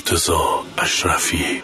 مرتضی اشرفی.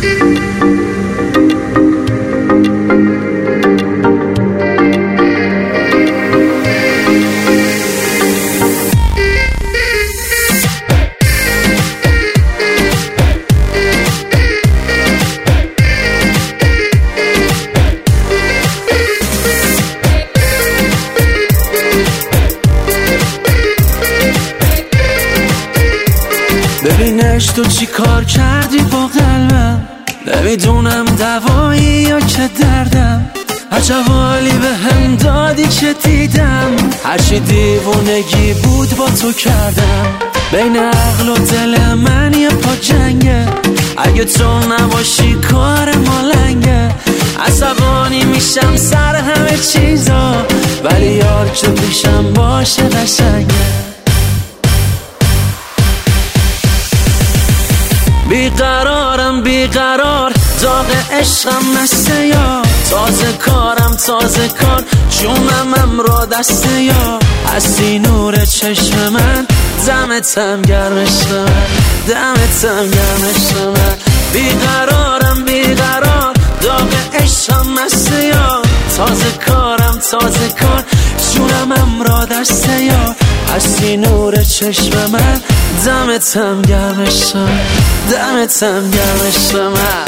ببینش تو چی کار کردی با قلبم، نمیدونم دوایی یا که دردم، عجب حالی به هم دادی که دیدم، هرچی دیوونگی بود با تو کردم، بین عقل و دل من یه پا جنگه، اگه تو نباشی کار ما لنگه، عصبانی میشم سر همه چیزا، ولی یار که پیشم باشه قشنگه. بیقرارم بیقرار، داغ عشقم مسته یا تازه کارم تازه کار، جونم امرو دسته یا هستی نور چشم من، دمتم گرم عشق من، دمتم گرم عشق من. بیقرارم بیقرار، داغ عشقم مسته یا تازه کارم تازه کار، جونم امرو دسته یا هستی نور چشم من، دمتم گرم عشق من، دمتم گرم عشق من.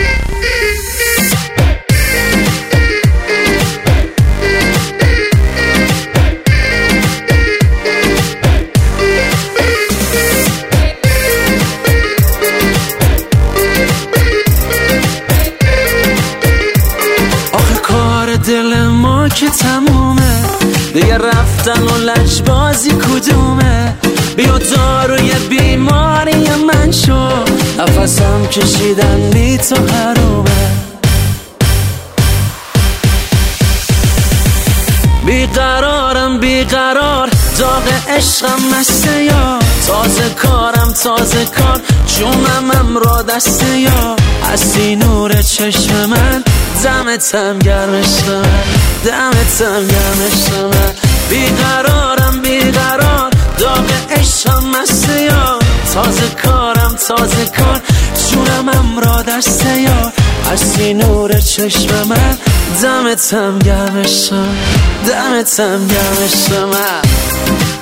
آخه کار دل ما که تمومه، دیگه رفتن و لجبازی کدومه، بیا داروی بیماری من شو، نفسم کشیدن بی تو حرومه. بیقرارم بیقرار، داغ عشقم مسته یا تازه کارم تازه کار، جونم امرو دسته یا هستی نور چشم من، دمتم گرم عشق من، دمتم گرم عشق من. بیقرارم بیقرار، داغ عشقم مسته یا تازه کارم تازه کار، جونم امرو دسته یا هستی نور چشم من، دمتم گرم عشق من، دمتم گرم عشق من.